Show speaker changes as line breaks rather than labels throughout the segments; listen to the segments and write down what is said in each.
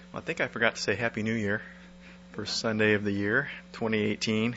Well, I think I forgot to say Happy New Year. First Sunday of the year, 2018.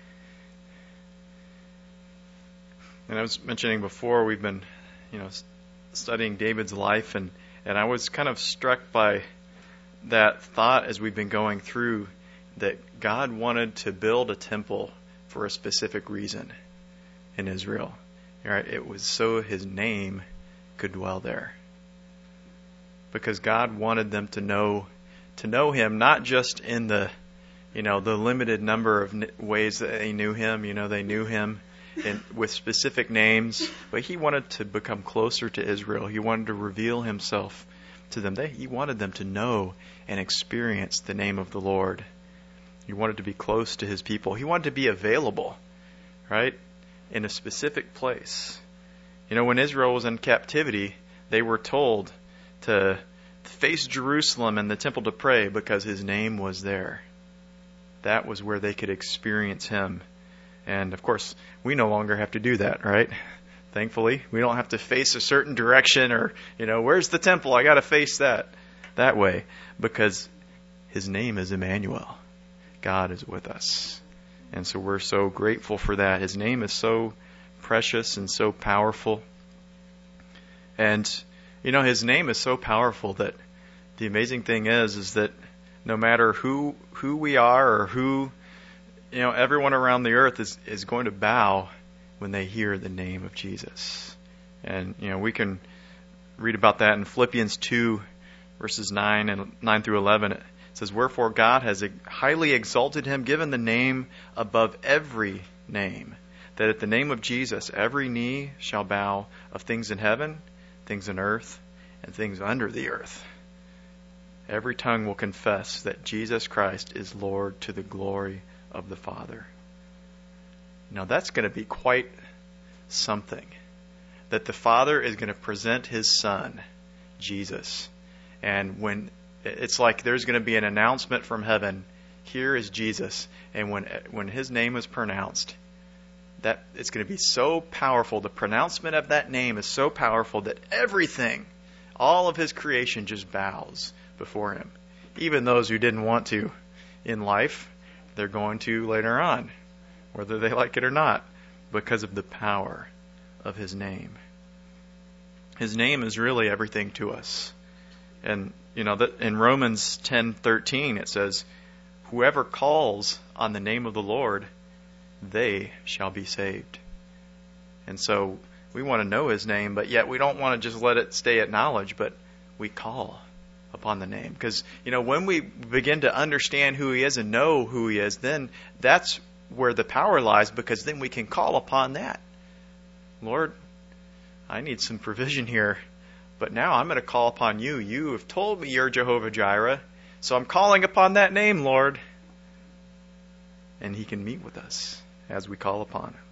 And I was mentioning before, we've been, studying David's life, and I was kind of struck by that thought as we've been going through that God wanted to build a temple for a specific reason in Israel. Right? It was so His name could dwell there. Because God wanted them to know Him, not just in the limited number of ways that they knew Him. They knew Him with specific names, but He wanted to become closer to Israel. He wanted to reveal Himself to them. He wanted them to know and experience the name of the Lord. He wanted to be close to His people. He wanted to be available, right, in a specific place. When Israel was in captivity, they were told to face Jerusalem and the temple to pray because His name was there. That was where they could experience Him. And of course, we no longer have to do that, right? Thankfully, we don't have to face a certain direction or, where's the temple? I got to face that way, because His name is Emmanuel. God is with us. And so we're so grateful for that. His name is so precious and so powerful. And His name is so powerful that the amazing thing is that no matter who we are or who, everyone around the earth is going to bow when they hear the name of Jesus. And, we can read about that in Philippians 2, verses 9 through 11. It says, "Wherefore God has highly exalted Him, given the name above every name, that at the name of Jesus every knee shall bow, of things in heaven, things in earth, and things under the earth. Every tongue will confess that Jesus Christ is Lord, to the glory of the Father." Now that's going to be quite something. That the Father is going to present His Son, Jesus. And when it's like there's going to be an announcement from heaven, here is Jesus. And when His name is pronounced, that it's going to be so powerful. The pronouncement of that name is so powerful that everything, all of His creation, just bows before Him. Even those who didn't want to in life, they're going to later on, whether they like it or not, because of the power of His name. His name is really everything to us. And that in Romans 10:13 it says, "Whoever calls on the name of the Lord, they shall be saved." And so we want to know His name, but yet we don't want to just let it stay at knowledge, but we call upon the name. Because, when we begin to understand who He is and know who He is, then that's where the power lies, because then we can call upon that. Lord, I need some provision here, but now I'm going to call upon You. You have told me You're Jehovah Jireh, so I'm calling upon that name, Lord. And He can meet with us as we call upon Him.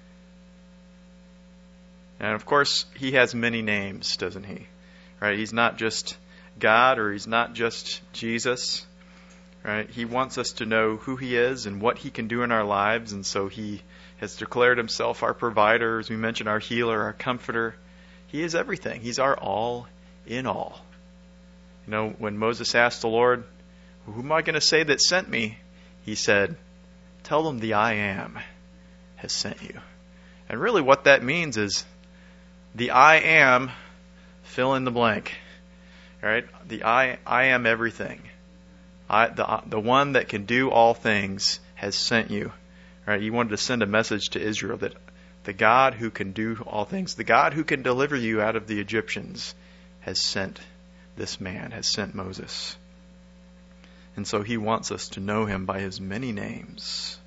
And of course, He has many names, doesn't He? Right? He's not just God, or He's not just Jesus. Right? He wants us to know who He is and what He can do in our lives, and so He has declared Himself our provider, as we mentioned, our healer, our comforter. He is everything. He's our all in all. When Moses asked the Lord, "Who am I going to say that sent me?" He said, "Tell them the I Am has sent you." And really what that means is the I Am, fill in the blank. Right? The I am everything. The one that can do all things has sent you. Right? He wanted to send a message to Israel that the God who can do all things, the God who can deliver you out of the Egyptians, has sent this man, has sent Moses. And so He wants us to know Him by His many names.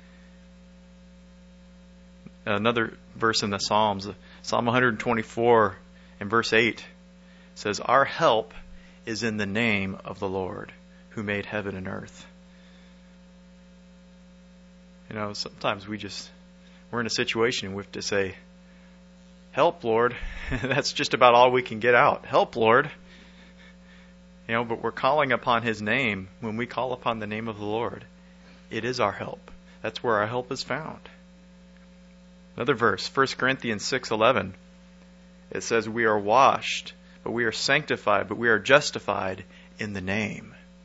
Another verse in the Psalms, Psalm 124 and verse 8, says, "Our help is in the name of the Lord, who made heaven and earth." Sometimes we're in a situation we have to say, "Help, Lord." That's just about all we can get out. "Help, Lord." But we're calling upon His name. When we call upon the name of the Lord, it is our help. That's where our help is found. Another verse, 1 Corinthians 6:11. It says, "We are washed, but we are sanctified, but we are justified in the name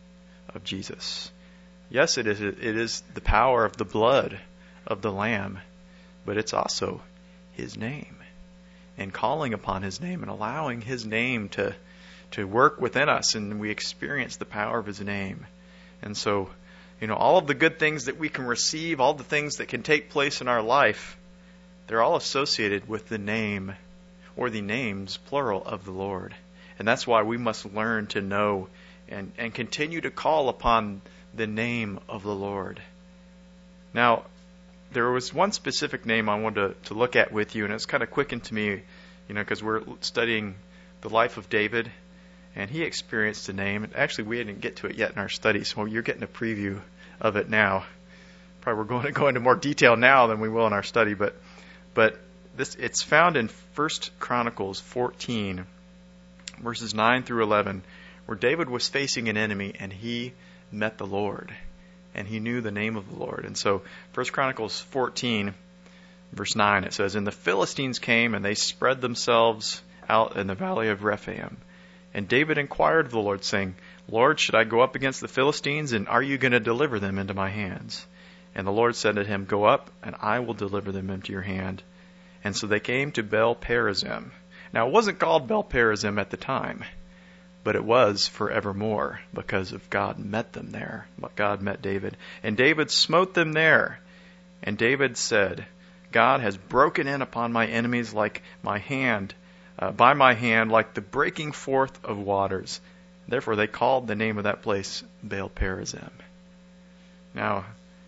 of Jesus. Yes, it is the power of the blood of the Lamb, but it's also His name. And calling upon His name and allowing His name to work within us, and we experience the power of His name. And so, all of the good things that we can receive, all the things that can take place in our life, they're all associated with the name, or the names, plural, of the Lord. And that's why we must learn to know and continue to call upon the name of the Lord. Now, there was one specific name I wanted to look at with you, and it's kind of quickened to me, because we're studying the life of David, and he experienced a name. Actually, we didn't get to it yet in our study, so you're getting a preview of it now. Probably we're going to go into more detail now than we will in our study, but it's found in 1 Chronicles 14, verses 9 through 11, where David was facing an enemy, and he met the Lord, and he knew the name of the Lord. And so 1 Chronicles 14, verse 9, it says, "And the Philistines came, and they spread themselves out in the valley of Rephaim. And David inquired of the Lord, saying, Lord, should I go up against the Philistines, and are you going to deliver them into my hands? And the Lord said to him, Go up, and I will deliver them into your hand. And so they came to Baal-perazim." Now, it wasn't called Baal-perazim at the time, but it was forevermore, because of God met them there. God met David. "And David smote them there. And David said, God has broken in upon my enemies like my hand, by my hand, like the breaking forth of waters. Therefore they called the name of that place Baal-perazim." Now,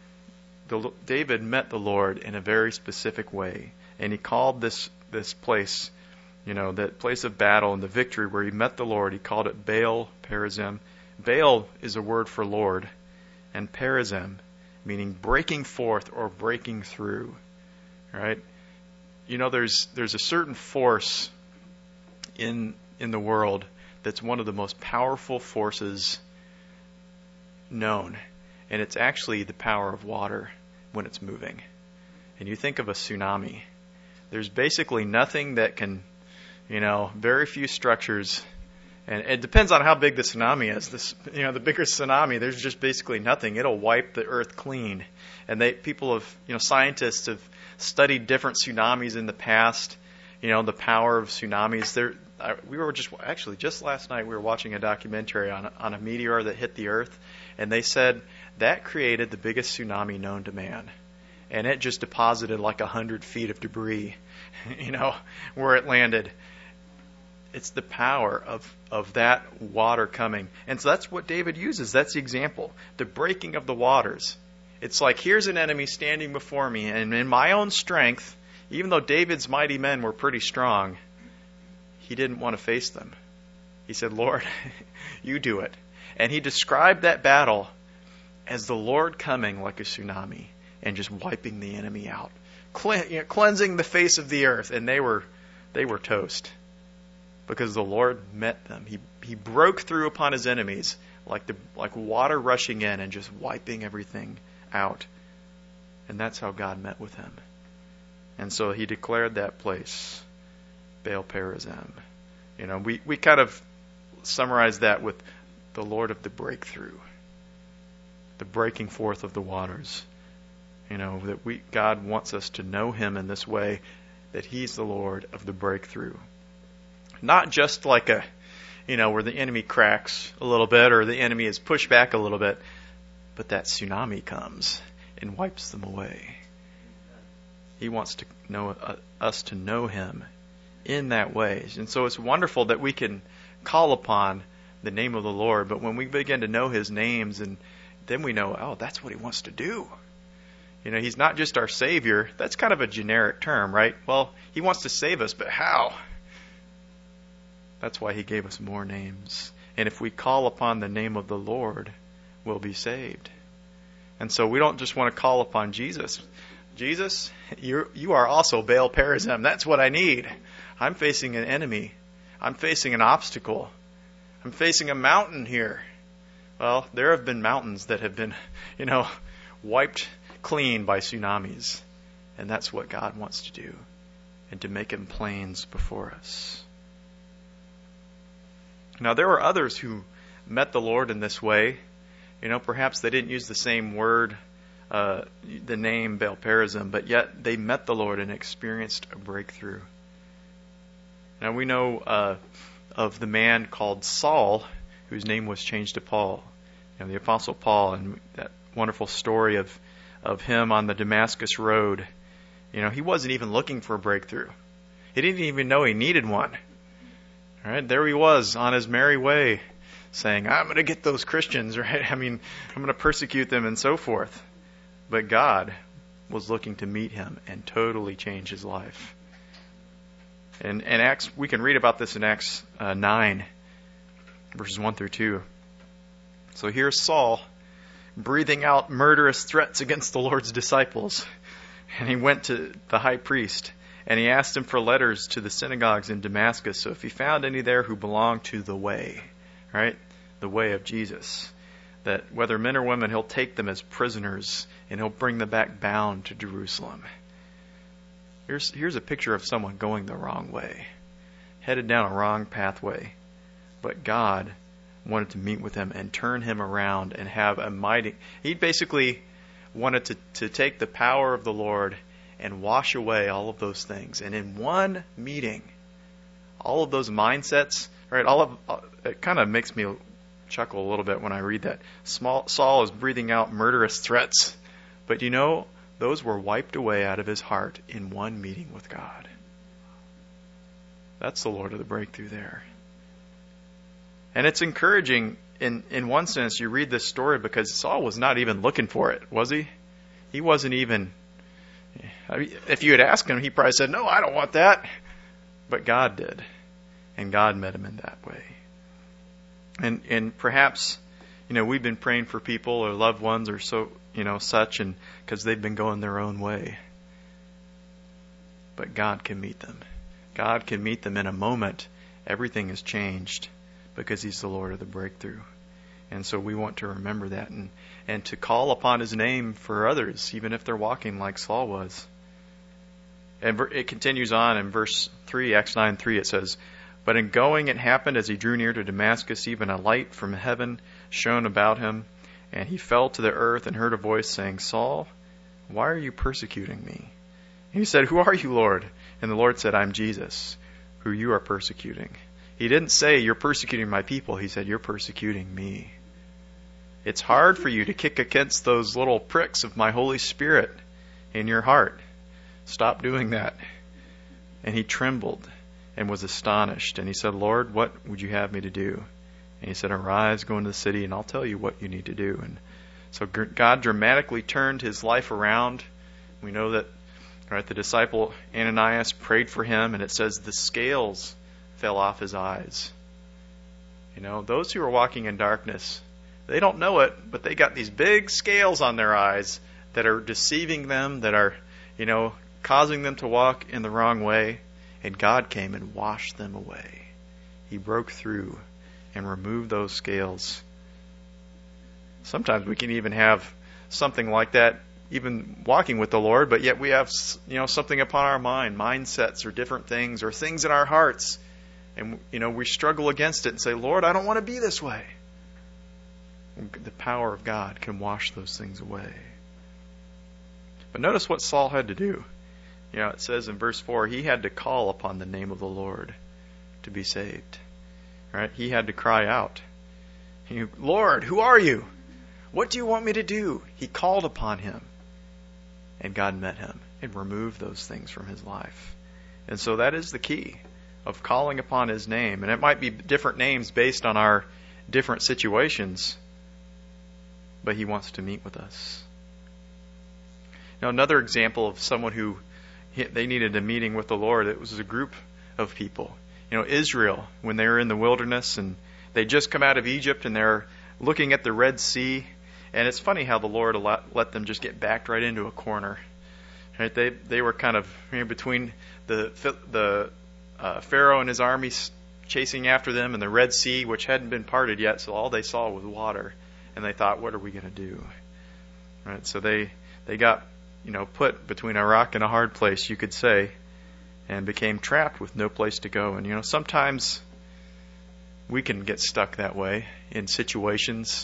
David met the Lord in a very specific way, and he called this place, that place of battle and the victory where he met the Lord, he called it Baal-perazim. Baal is a word for Lord, and perazim meaning breaking forth or breaking through. Right? There's a certain force in the world that's one of the most powerful forces known, and it's actually the power of water when it's moving. And you think of a tsunami. There's basically nothing that can, very few structures, and it depends on how big the tsunami is. The bigger tsunami, there's just basically nothing. It'll wipe the earth clean. And scientists have studied different tsunamis in the past. The power of tsunamis. We were just last night we were watching a documentary on a meteor that hit the earth, and they said that created the biggest tsunami known to man. And it just deposited like 100 feet of debris, where it landed. It's the power of that water coming. And so that's what David uses. That's the example. The breaking of the waters. It's like, here's an enemy standing before me, and in my own strength, even though David's mighty men were pretty strong, he didn't want to face them. He said, Lord, you do it. And he described that battle as the Lord coming like a tsunami and just wiping the enemy out, cleansing the face of the earth. And they were toast because the Lord met them. He broke through upon his enemies like water rushing in and just wiping everything out. And that's how God met with him. And so he declared that place Baal-perazim. We kind of summarize that with the Lord of the breakthrough, the breaking forth of the waters. God wants us to know him in this way, that he's the Lord of the breakthrough. Not just like where the enemy cracks a little bit or the enemy is pushed back a little bit, but that tsunami comes and wipes them away. He wants us to know him in that way. And so it's wonderful that we can call upon the name of the Lord, but when we begin to know his names, and then we know, that's what he wants to do. He's not just our Savior. That's kind of a generic term, right? Well, he wants to save us, but how? That's why he gave us more names. And if we call upon the name of the Lord, we'll be saved. And so we don't just want to call upon Jesus. Jesus, you are also Baal-perazim. That's what I need. I'm facing an enemy. I'm facing an obstacle. I'm facing a mountain here. Well, there have been mountains that have been, wiped clean by tsunamis. And that's what God wants to do, and to make him plains before us. Now, there were others who met the Lord in this way. Perhaps they didn't use the same word, the name Baal Perazim, but yet they met the Lord and experienced a breakthrough. Now we know of the man called Saul, whose name was changed to Paul. The Apostle Paul, and that wonderful story of him on the Damascus road. He wasn't even looking for a breakthrough. He didn't even know he needed one. All right, there he was on his merry way, saying, I'm going to get those Christians, right? I'm going to persecute them and so forth. But God was looking to meet him and totally change his life. And Acts, we can read about this in Acts 9, verses 1 through 2. So here's Saul breathing out murderous threats against the Lord's disciples. And he went to the high priest, and he asked him for letters to the synagogues in Damascus, so if he found any there who belonged to the way, right? The way of Jesus. That whether men or women, he'll take them as prisoners, and he'll bring them back bound to Jerusalem. Here's a picture of someone going the wrong way, headed down a wrong pathway. But God wanted to meet with him and turn him around and have a mighty... He basically wanted to take the power of the Lord and wash away all of those things. And in one meeting, all of those mindsets, right? It kind of makes me chuckle a little bit when I read that. Saul is breathing out murderous threats. But those were wiped away out of his heart in one meeting with God. That's the Lord of the breakthrough there. And it's encouraging in one sense. You read this story because Saul was not even looking for it, was he? He wasn't even... if you had asked him, he probably said, no, I don't want that. But God did. And God met him in that way. And perhaps, we've been praying for people or loved ones or so, such, and because they've been going their own way. But God can meet them. God can meet them in a moment. Everything has changed because He's the Lord of the breakthrough. And so we want to remember that and to call upon His name for others, even if they're walking like Saul was. And it continues on in verse 3, Acts 9:3, it says, But in going it happened as he drew near to Damascus, even a light from heaven shone about him, and he fell to the earth and heard a voice saying, Saul, why are you persecuting me? And he said, Who are you, Lord? And the Lord said, I'm Jesus, who you are persecuting. He didn't say, you're persecuting my people. He said, you're persecuting me. It's hard for you to kick against those little pricks of my Holy Spirit in your heart. Stop doing that. And he trembled and was astonished. And he said, Lord, what would you have me to do? And he said, Arise, go into the city, and I'll tell you what you need to do. And so God dramatically turned his life around. We know that, right, the disciple Ananias prayed for him, and it says the scales fell off his eyes. Those who are walking in darkness, they don't know it, but they got these big scales on their eyes that are deceiving them, that are, causing them to walk in the wrong way. And God came and washed them away. He broke through and removed those scales. Sometimes we can even have something like that, even walking with the Lord, but yet we have, something upon our mind, mindsets or different things or things in our hearts. And, we struggle against it and say, Lord, I don't want to be this way. The power of God can wash those things away. But notice what Saul had to do. It says in verse 4, he had to call upon the name of the Lord to be saved. Right? He had to cry out. Lord, who are you? What do you want me to do? He called upon him. And God met him and removed those things from his life. And so that is the key of calling upon his name. And it might be different names based on our different situations. But he wants to meet with us. Now, another example of someone who they needed a meeting with the Lord, it was a group of people. Israel, when they were in the wilderness and they just come out of Egypt and they're looking at the Red Sea. And it's funny how the Lord let them just get backed right into a corner. Right? They were kind of between the Pharaoh and his army chasing after them and the Red Sea, which hadn't been parted yet, so all they saw was water. And they thought, what are we going to do? Right? So they got put between a rock and a hard place, you could say, and became trapped with no place to go. And sometimes we can get stuck that way in situations.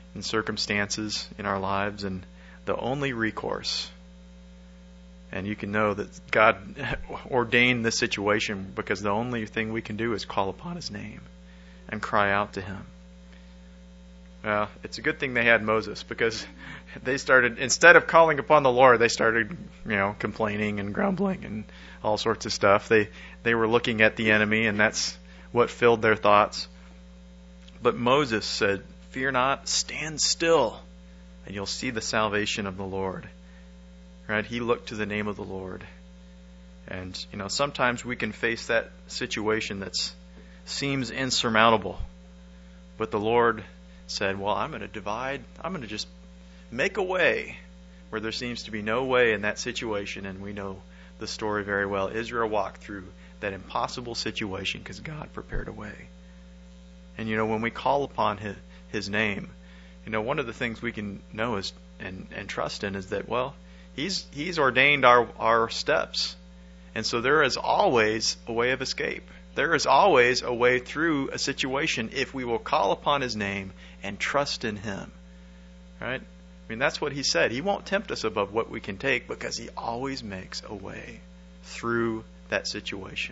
and circumstances in our lives, and the only recourse. And you can know that God ordained this situation because the only thing we can do is call upon His name and cry out to Him. Well, it's a good thing they had Moses, because they started, instead of calling upon the Lord, they started, complaining and grumbling and all sorts of stuff. They were looking at the enemy, and that's what filled their thoughts. But Moses said, "Fear not, stand still, and you'll see the salvation of the Lord." Right? He looked to the name of the Lord. And, sometimes we can face that situation that seems insurmountable. But the Lord said, well, I'm going to just make a way where there seems to be no way in that situation. And we know the story very well. Israel walked through that impossible situation because God prepared a way. And, when we call upon His name, one of the things we can know is and trust in is that, well, He's ordained our steps. And so there is always a way of escape. There is always a way through a situation if we will call upon His name and trust in Him. Right? That's what He said. He won't tempt us above what we can take, because He always makes a way through that situation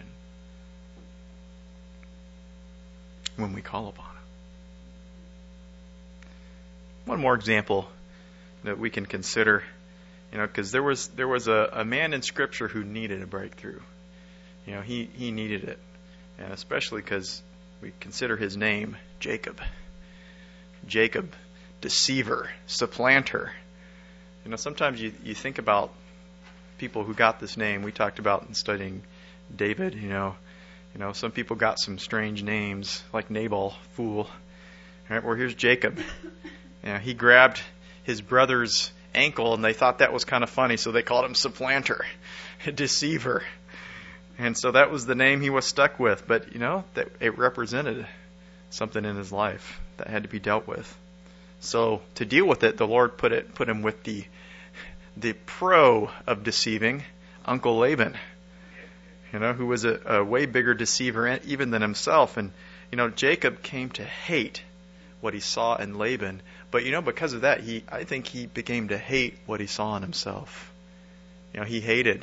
when we call upon Him. One more example that we can consider, because there was a man in Scripture who needed a breakthrough. He needed it, and especially because we consider his name Jacob. Jacob, deceiver, supplanter. Sometimes you think about people who got this name. We talked about in studying David. Some people got some strange names like Nabal, fool. Right? Well, here's Jacob. He grabbed his brother's ankle, and they thought that was kind of funny, so they called him supplanter, deceiver. And so that was the name he was stuck with. But, that it represented something in his life that had to be dealt with. So to deal with it, the Lord put him with the pro of deceiving, Uncle Laban, who was a way bigger deceiver even than himself. And, Jacob came to hate what he saw in Laban. But, because of that, I think he became to hate what he saw in himself. He hated.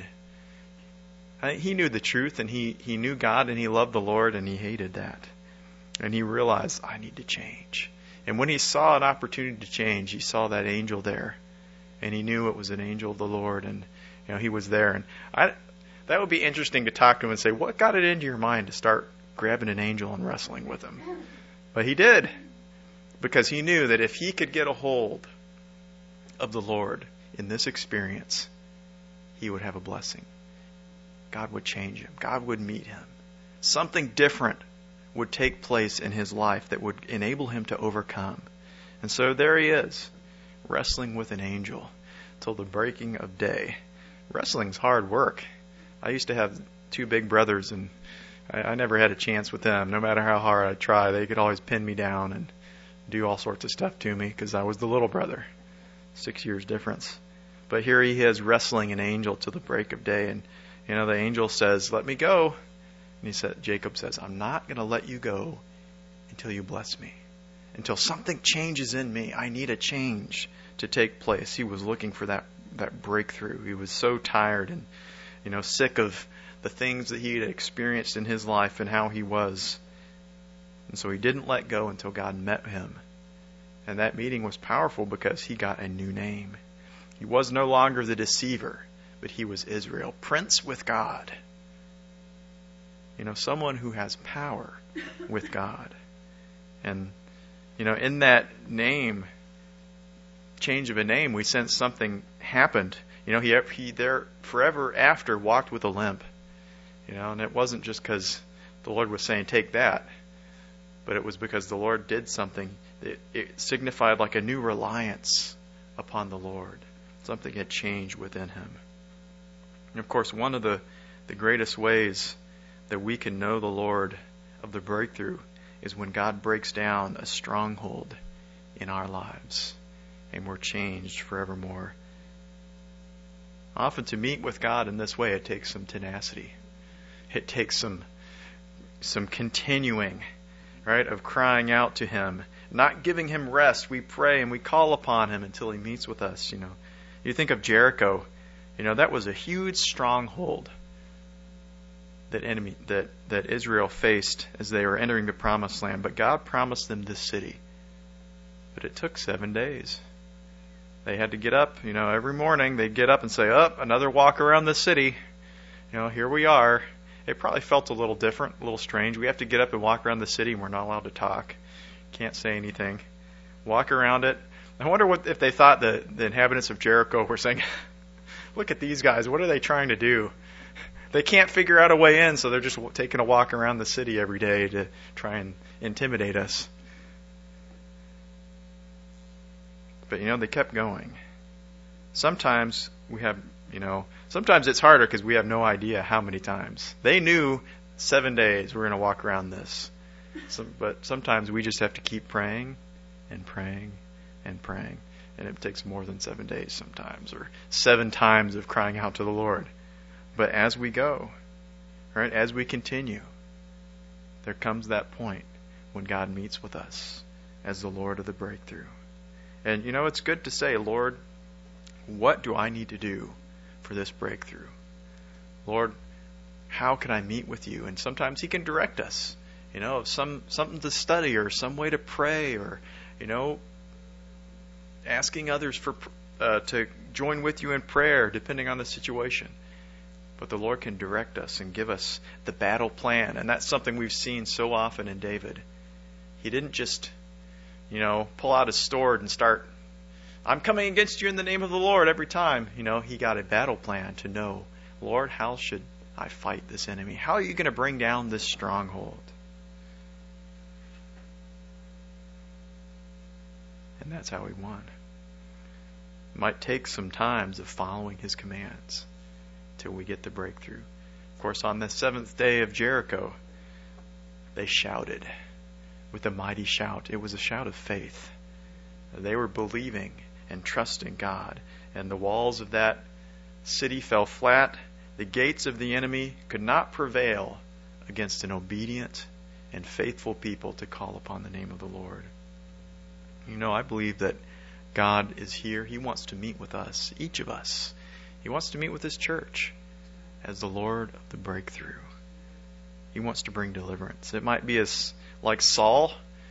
He knew the truth, and he knew God, and he loved the Lord, and he hated that. And he realized, I need to change. And when he saw an opportunity to change, he saw that angel there. And he knew it was an angel of the Lord, and he was there. And that would be interesting to talk to him and say, what got it into your mind to start grabbing an angel and wrestling with him? But he did. Because he knew that if he could get a hold of the Lord in this experience, he would have a blessing. God would change him. God would meet him. Something different would take place in his life that would enable him to overcome. And so there he is, wrestling with an angel till the breaking of day. Wrestling's hard work. I used to have two big brothers, and I never had a chance with them. No matter how hard I tried, they could always pin me down and do all sorts of stuff to me because I was the little brother. 6 years difference. But here he is wrestling an angel till the break of day, and the angel says, let me go. And Jacob says, I'm not going to let you go until you bless me. Until something changes in me. I need a change to take place. He was looking for that breakthrough. He was so tired and, sick of the things that he had experienced in his life and how he was. And so he didn't let go until God met him. And that meeting was powerful because he got a new name. He was no longer the deceiver, but he was Israel, prince with God. Someone who has power with God. And, in that name, change of a name, we sense something happened. He there forever after walked with a limp. And it wasn't just because the Lord was saying, take that. But it was because the Lord did something. It signified like a new reliance upon the Lord. Something had changed within him. And of course, one of the greatest ways that we can know the Lord of the breakthrough is when God breaks down a stronghold in our lives and we're changed forevermore. Often to meet with God in this way, it takes some tenacity. It takes some continuing, right, of crying out to Him, not giving him rest. We pray and we call upon him until he meets with us. You think of Jericho. That was a huge stronghold that Israel faced as they were entering the promised land. But God promised them this city. But it took 7 days. They had to get up, every morning they'd get up and say, another walk around the city. Here we are. It probably felt a little different, a little strange. We have to get up and walk around the city and we're not allowed to talk. Can't say anything. Walk around it. I wonder if they thought the inhabitants of Jericho were saying, look at these guys, what are they trying to do? They can't figure out a way in, so they're just taking a walk around the city every day to try and intimidate us. But, they kept going. Sometimes sometimes it's harder because we have no idea how many times. They knew 7 days we're going to walk around this. But sometimes we just have to keep praying and praying and praying. And it takes more than 7 days sometimes, or 7 times of crying out to the Lord. But as we go, right, as we continue, there comes that point when God meets with us as the Lord of the breakthrough. And it's good to say, Lord, what do I need to do for this breakthrough? Lord, how can I meet with you? And sometimes he can direct us, something to study or some way to pray, or, asking others to join with you in prayer, depending on the situation. But the Lord can direct us and give us the battle plan. And that's something we've seen so often in David. He didn't just, pull out his sword and start, I'm coming against you in the name of the Lord every time. He got a battle plan to know, Lord, how should I fight this enemy? How are you going to bring down this stronghold? And that's how he won. It might take some times of following his commands till we get the breakthrough. Of course, on the 7th day of Jericho, they shouted with a mighty shout. It was a shout of faith. They were believing and trusting God. And the walls of that city fell flat. The gates of the enemy could not prevail against an obedient and faithful people to call upon the name of the Lord. I believe that God is here. He wants to meet with us, each of us. He wants to meet with His church as the Lord of the breakthrough. He wants to bring deliverance. It might be as like Saul,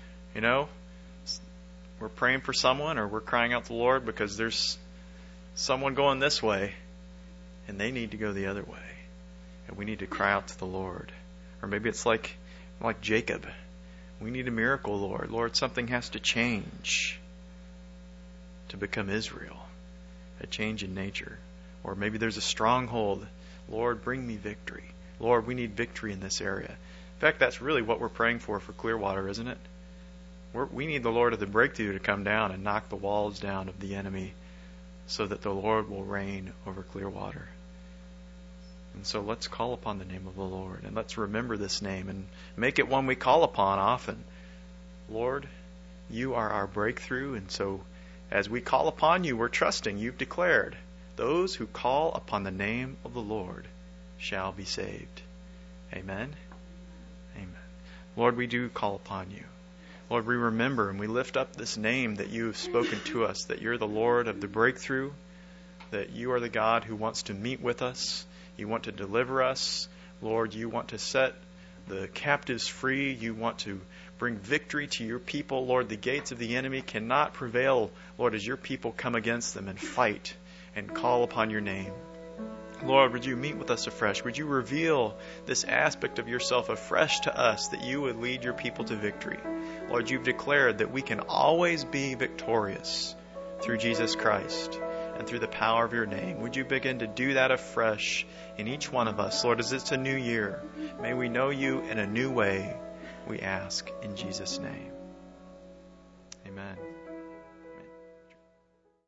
we're praying for someone or we're crying out to the Lord because there's someone going this way and they need to go the other way. And we need to cry out to the Lord. Or maybe it's like Jacob. We need a miracle, Lord. Lord, something has to change to become Israel. A change in nature. Or maybe there's a stronghold. Lord, bring me victory. Lord, we need victory in this area. In fact, that's really what we're praying for Clearwater, isn't it? We need the Lord of the breakthrough to come down and knock the walls down of the enemy so that the Lord will reign over Clearwater. And so let's call upon the name of the Lord, and let's remember this name and make it one we call upon often. Lord, you are our breakthrough, and so as we call upon you, we're trusting. You've declared, those who call upon the name of the Lord shall be saved. Amen? Amen. Lord, we do call upon you. Lord, we remember and we lift up this name that you have spoken to us, that you're the Lord of the breakthrough, that you are the God who wants to meet with us. You want to deliver us. Lord, you want to set the captives free. You want to bring victory to your people. Lord, the gates of the enemy cannot prevail, Lord, as your people come against them and fight and call upon your name. Lord, would you meet with us afresh? Would you reveal this aspect of yourself afresh to us, that you would lead your people to victory? Lord, you've declared that we can always be victorious through Jesus Christ and through the power of your name. Would you begin to do that afresh in each one of us? Lord, as it's a new year, may we know you in a new way, we ask in Jesus' name. Amen.